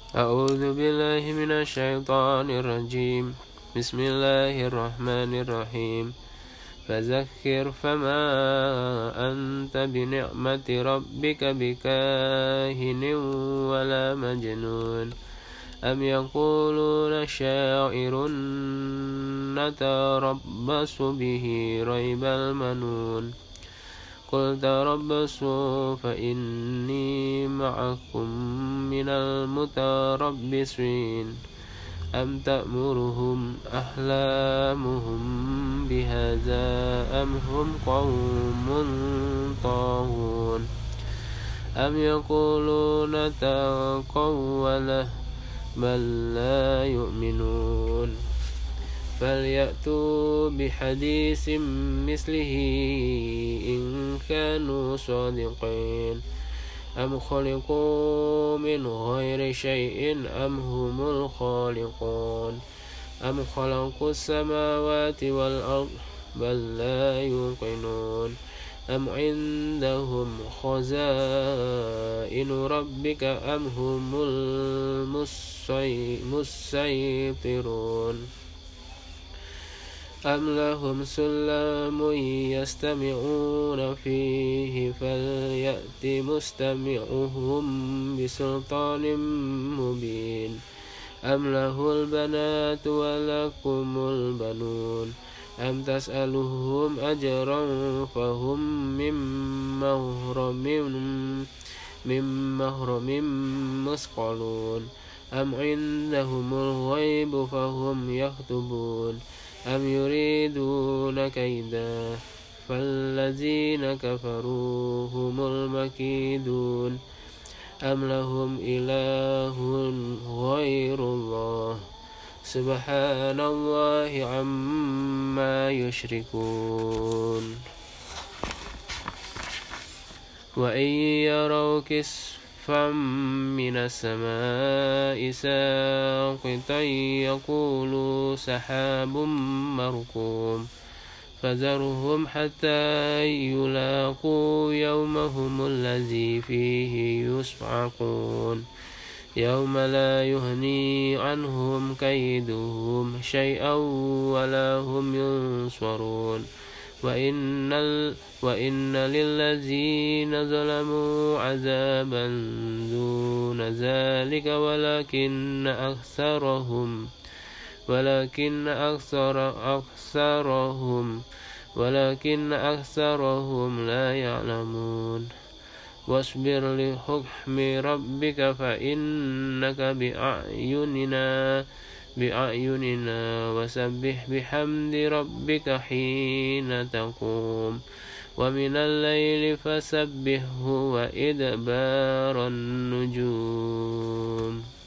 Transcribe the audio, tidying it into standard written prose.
أعوذ بالله من الشيطان الرجيم. بسم الله الرحمن الرحيم. فذكر فما أنت بنعمة ربك بكاهن ولا مجنون. أم يقولون شاعر نتربص به ريب المنون. قل تربصوا فإني معكم من المتربصين. أم تأمرهم أحلامهم بهذا أم هم قوم طاغون. أم يقولون تقوله بل لا يؤمنون. فليأتوا بحديث مثله إن كانوا صادقين. أم خلقوا من غير شيء أم هم الخالقون. أم خلقوا السماوات والأرض بل لا يوقنون. أم عندهم خزائن ربك أم هم المسيطرون. أم لهم سلم يستمعون فيه فليأت مستمعهم بسلطان مبين. أم له البنات ولكم البنون. أم تسألهم أجرا فهم من مغرم مثقلون. أم عندهم الغيب فهم يكتبون. أم يريدون كيدا فالذين كفروا هم المكيدون. أم لهم إله غير الله سبحان الله عما يشركون. وإن يروا كسفا من السماء ساقطا يقولوا سحاب مركوم. فذرهم حتى يلاقوا يومهم الذي فيه يصعقون. يوم لا يغني عنهم كيدهم شيئا ولا هم ينصرون. وإن للذين ظلموا عذابا دون ذلك ولكن أكثرهم لا يعلمون. واصبر لحكم ربك فإنك بأعيننا وسبح بحمد ربك حين تقوم ومن الليل فسبحه وإدبار النجوم.